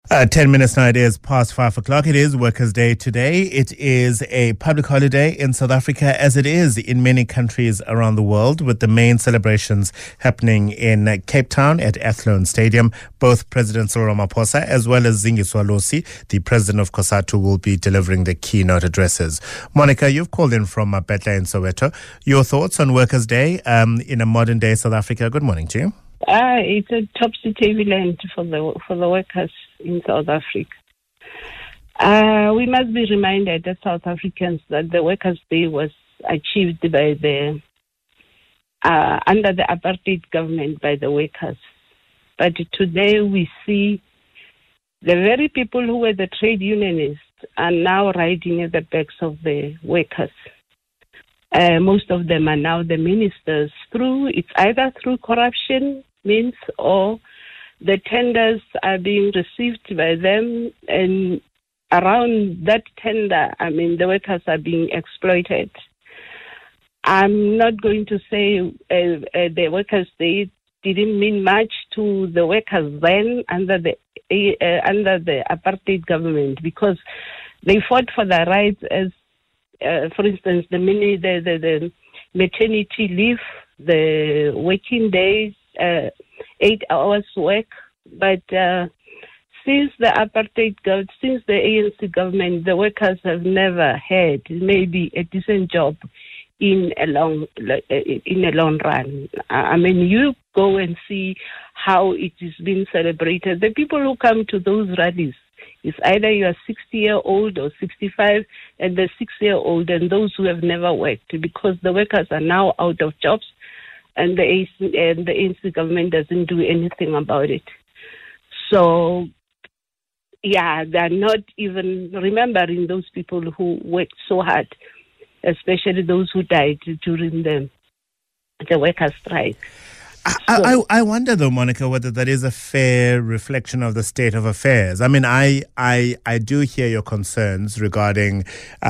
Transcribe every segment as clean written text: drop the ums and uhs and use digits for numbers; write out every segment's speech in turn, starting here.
10 minutes now, it is past 5 o'clock. It is Workers' Day today. It is a public holiday in South Africa, as it is in many countries around the world, with the main celebrations happening in Cape Town at Athlone Stadium. Both President Cyril Ramaphosa as well as Zingiswa Losi, the president of COSATU, will be delivering the keynote addresses. Monica, you've called in from Betla in Soweto. Your thoughts on Workers' Day in a modern-day South Africa? Good morning to you. It's a topsy-turvy land for the workers in South Africa. We must be reminded as South Africans that the Workers' Day was achieved by under the apartheid government by the workers. But today we see the very people who were the trade unionists are now riding at the backs of the workers. Most of them are now the ministers it's either through corruption means or the tenders are being received by them, and around that tender, the workers are being exploited. I'm not going to say the Workers' Day didn't mean much to the workers then under the apartheid government, because they fought for their rights as, for instance, the maternity leave, the working days, 8 hours work. But since the since the ANC government, the workers have never had maybe a decent job in a long run. You go and see how it is being celebrated. The people who come to those rallies, it's either you are 60-year-old or 65, and the 6-year-old, and those who have never worked, because the workers are now out of jobs, and the ANC government doesn't do anything about it. So, they're not even remembering those people who worked so hard, especially those who died during the workers' strike. I wonder, though, Monica, whether that is a fair reflection of the state of affairs. I do hear your concerns regarding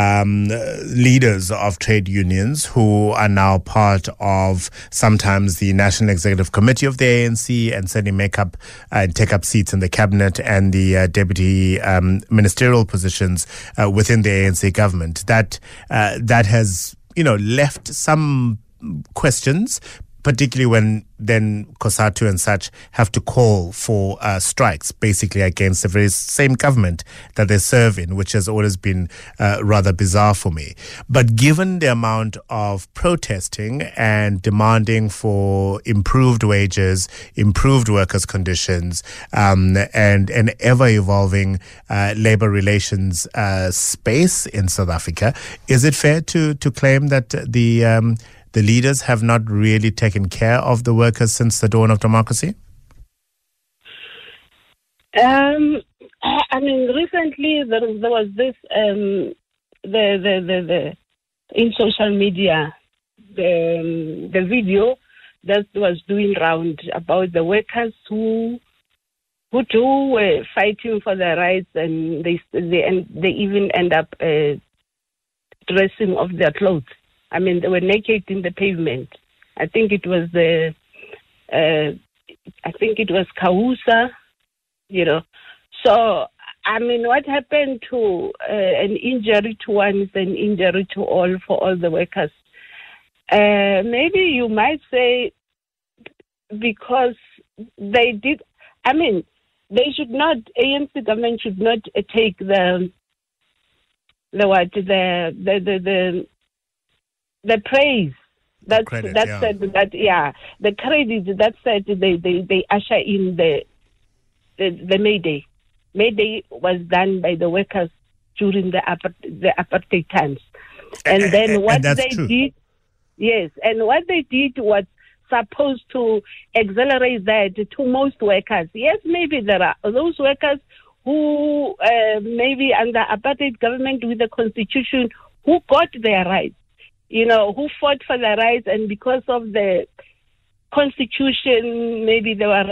leaders of trade unions who are now part of sometimes the National Executive Committee of the ANC and certainly take up seats in the cabinet and the deputy ministerial positions within the ANC government. That has left some questions, particularly when then COSATU and such have to call for strikes, basically against the very same government that they serve in, which has always been rather bizarre for me. But given the amount of protesting and demanding for improved wages, improved workers' conditions, and an ever-evolving labor relations space in South Africa, is it fair to claim that the leaders have not really taken care of the workers since the dawn of democracy? Recently there was this in social media the video that was doing round about the workers who too were fighting for their rights, and they even end up dressing off their clothes. They were naked in the pavement. I think it was Kausa, So, what happened to an injury to one is an injury to all, for all the workers. Maybe you might say because they did. They should not. ANC government should not take the praise the credit that said they usher in the May Day. May Day was done by the workers during the apartheid times, and then what they did, and what they did was supposed to accelerate that to most workers. Yes, maybe there are those workers who maybe under apartheid government with the constitution who got their rights. Who fought for their rights, and because of the constitution, maybe they I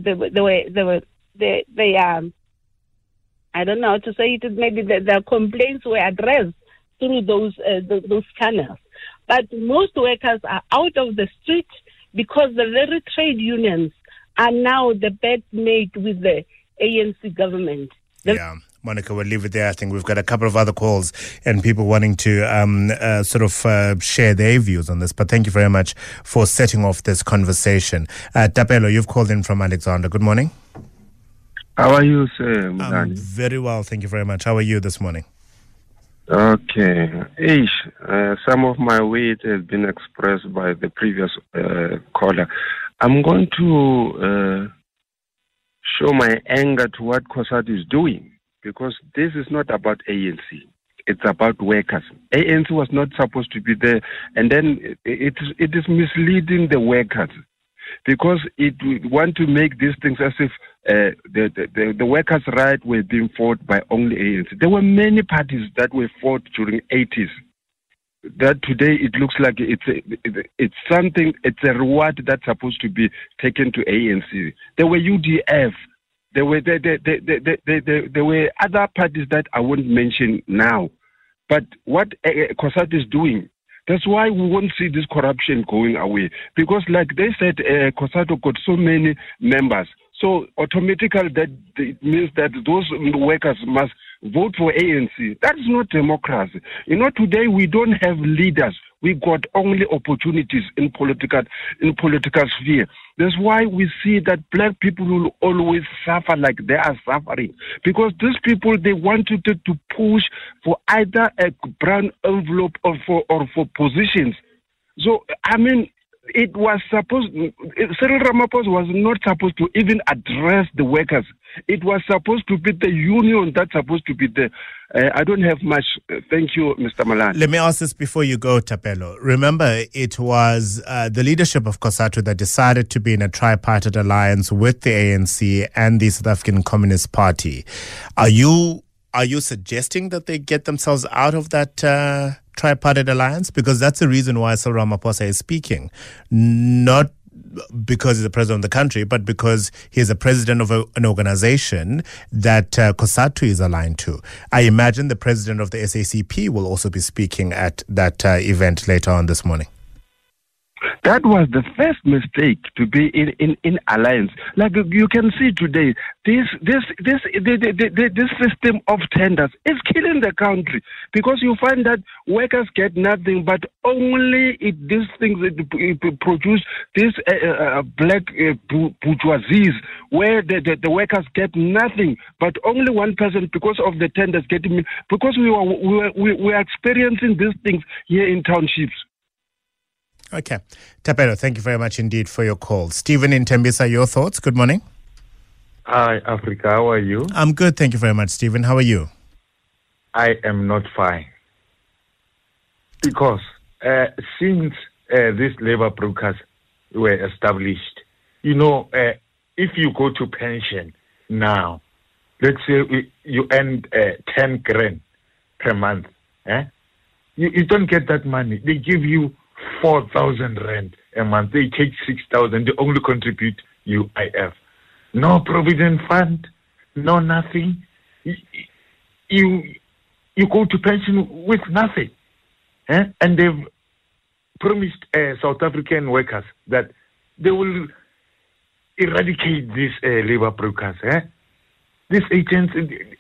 don't know how to say it. Maybe the complaints were addressed through those channels. But most workers are out of the street because the very trade unions are now the bed mate with the ANC government. Yeah. Monica, we'll leave it there. I think we've got a couple of other calls and people wanting to share their views on this. But thank you very much for setting off this conversation. Tapelo, you've called in from Alexander. Good morning. How are you, sir? Very well, thank you very much. How are you this morning? Okay. Some of my weight has been expressed by the previous caller. I'm going to show my anger to what COSATU is doing, because this is not about ANC. It's about workers. ANC was not supposed to be there, and then it is misleading the workers, because it want to make these things as if the workers' rights were being fought by only ANC. There were many parties that were fought during 80s. That today it looks like it's something. It's a reward that's supposed to be taken to ANC. There were UDF. There were other parties that I won't mention now. But what COSATU is doing, that's why we won't see this corruption going away. Because like they said, COSATU got so many members. So automatically that it means that those workers must vote for ANC. That is not democracy. Today we don't have leaders. We got only opportunities in political sphere. That's why we see that black people will always suffer like they are suffering. Because these people, they wanted to push for either a brown envelope or for positions. So, it was supposed, Cyril Ramaphosa was not supposed to even address the workers. It was supposed to be the union that's supposed to be there. I don't have much. Thank you, Mr. Malan. Let me ask this before you go, Tapelo. Remember, it was the leadership of COSATU that decided to be in a tripartite alliance with the ANC and the South African Communist Party. Are you suggesting that they get themselves out of that tripartite alliance? Because that's the reason why Cyril Ramaphosa is speaking. Not because he's the president of the country, but because he's a president of an organization that COSATU is aligned to. I imagine the president of the SACP will also be speaking at that event later on this morning. That was the first mistake, to be in alliance. Like you can see today, this system of tenders is killing the country, because you find that workers get nothing, but only these things produce this black bourgeoisie, where the workers get nothing, but only 1% because of the tenders getting. Because we are experiencing these things here in townships. Okay. Tapelo, thank you very much indeed for your call. Stephen in Tembisa, your thoughts? Good morning. Hi, Africa. How are you? I'm good. Thank you very much, Stephen. How are you? I am not fine. Because since these labor brokers were established, if you go to pension now, let's say you earn 10 grand per month, you don't get that money. They give you 4,000 rand a month. They take 6,000. They only contribute UIF. No provident fund, no nothing. You go to pension with nothing. And they've promised South African workers that they will eradicate these labor brokers. These agents,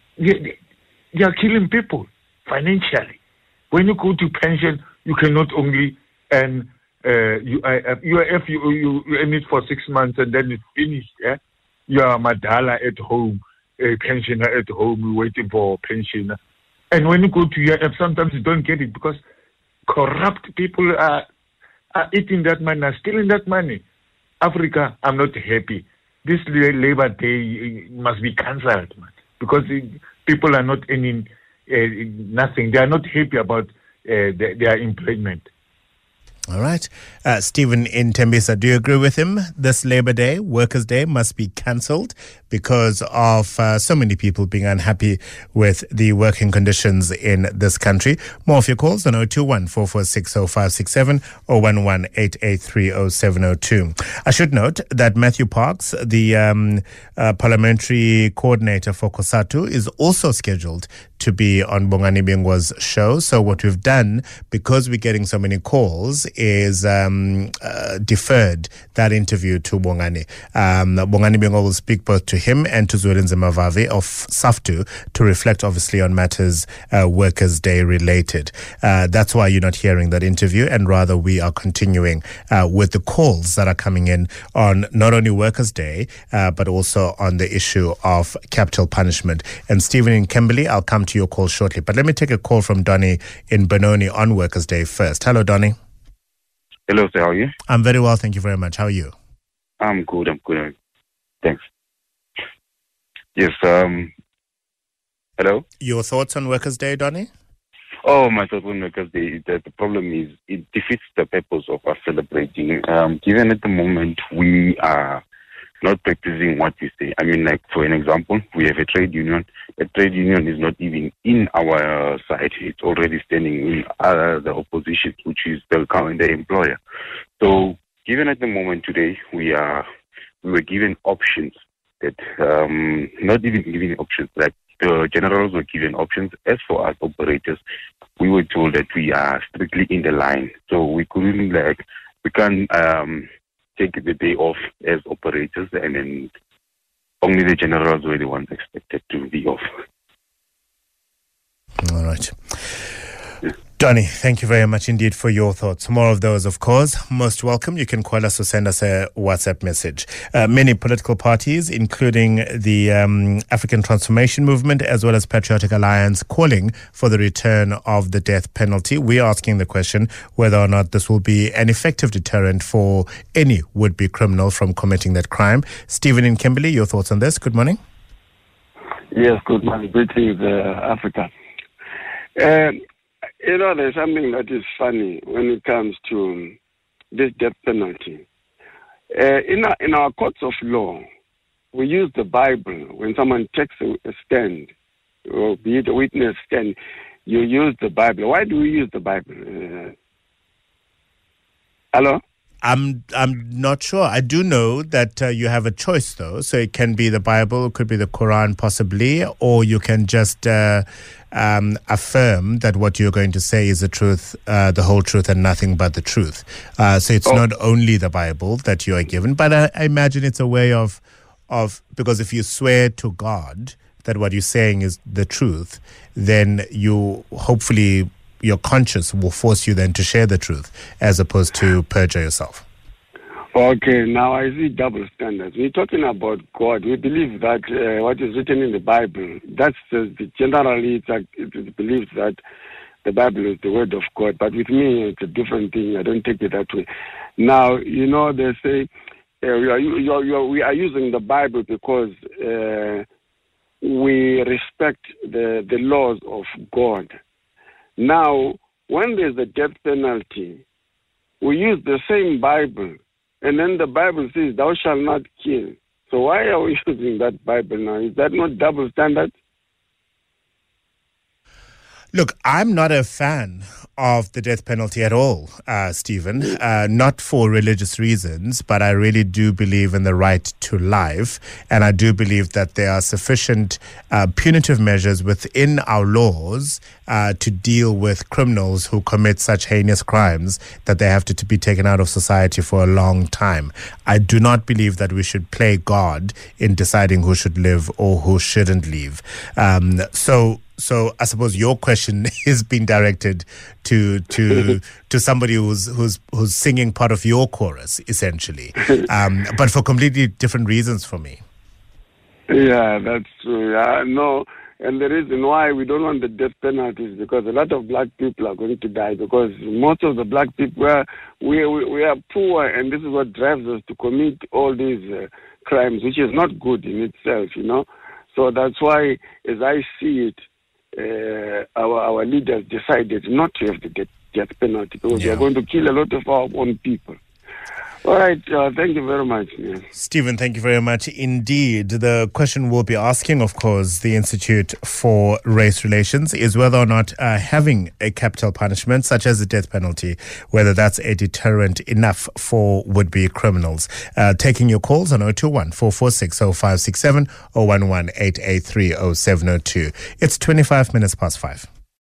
they are killing people financially. When you go to pension, you cannot only earn UIF, you earn it for 6 months and then it's finished. You are madala at home, a pensioner at home, waiting for pension. And when you go to UIF, sometimes you don't get it because corrupt people are eating that money, are stealing that money. Africa, I'm not happy. This Labor Day must be cancelled, because people are not earning nothing. They are not happy about their employment. All right. Stephen in Tembisa, do you agree with him? This Labor Day, Workers' Day, must be cancelled because of so many people being unhappy with the working conditions in this country. More of your calls on 021-446-0567 or 11-883-0702. I should note that Matthew Parks, the parliamentary coordinator for COSATU, is also scheduled to be on Bongani Bingwa's show. So what we've done, because we're getting so many calls, is deferred that interview to Bongani. Bongani Biyongo will speak both to him and to Zwelinzima Vavi of SAFTU to reflect obviously on matters Workers' Day related. That's why you're not hearing that interview, and rather we are continuing with the calls that are coming in on not only Workers' Day, but also on the issue of capital punishment. And Stephen in Kimberley, I'll come to your call shortly. But let me take a call from Donny in Benoni on Workers' Day first. Hello, Donny. Hello, sir. How are you? I'm very well, thank you very much. How are you? I'm good. Thanks. Yes. Hello? Your thoughts on Workers' Day, Donny? Oh, my thoughts on Workers' Day is that the problem is it defeats the purpose of us celebrating. Given at the moment we are not practicing what we say. I mean, like, for an example, we have a trade union. A trade union is not even in our side. It's already standing in the opposition, which is the employer. So, given at the moment today, we were given options that, not even given options, like the generals were given options. As for us operators, we were told that we are strictly in the line. So we can't take the day off as operators, and then only the generals were the ones expected to be off. All right. Donny, thank you very much indeed for your thoughts. More of those, of course, most welcome. You can call us or send us a WhatsApp message. Many political parties, including the African Transformation Movement as well as Patriotic Alliance, calling for the return of the death penalty. We're asking the question whether or not this will be an effective deterrent for any would-be criminal from committing that crime. Stephen in Kimberley, your thoughts on this? Good morning. Yes, good morning. Greetings, Africa. There's something that is funny when it comes to this death penalty. In our courts of law, we use the Bible. When someone takes a stand, or be it a witness stand, you use the Bible. Why do we use the Bible? Hello? I'm not sure. I do know that you have a choice, though. So it can be the Bible, it could be the Quran, possibly, or you can just affirm that what you're going to say is the truth, the whole truth, and nothing but the truth. So it's not only the Bible that you are given, but I imagine it's a way of because if you swear to God that what you're saying is the truth, then you hopefully your conscience will force you then to share the truth as opposed to perjure yourself. Okay, now I see double standards. We're talking about God. We believe that what is written in the Bible, that's generally it believes that the Bible is the word of God. But with me, it's a different thing. I don't take it that way. Now, they say we are using the Bible because we respect the laws of God. Now, when there's a death penalty, we use the same Bible, and then the Bible says, "Thou shalt not kill." So why are we using that Bible now? Is that not double standard? Look, I'm not a fan of the death penalty at all, Stephen, not for religious reasons, but I really do believe in the right to life, and I do believe that there are sufficient punitive measures within our laws to deal with criminals who commit such heinous crimes that they have to be taken out of society for a long time. I do not believe that we should play God in deciding who should live or who shouldn't live. So I suppose your question is being directed to somebody who's singing part of your chorus, essentially, but for completely different reasons for me. Yeah, that's true. No, and the reason why we don't want the death penalty is because a lot of black people are going to die, because most of the black people we are poor, and this is what drives us to commit all these crimes, which is not good in itself, So that's why, as I see it, our leaders decided not to have the death penalty because we are going to kill a lot of our own people. All right, thank you very much. Yeah. Stephen, thank you very much indeed. The question we'll be asking, of course, the Institute for Race Relations is whether or not having a capital punishment, such as the death penalty, whether that's a deterrent enough for would-be criminals. Taking your calls on 021 446 0567 or 011 883 0702. It's 25 minutes past 5.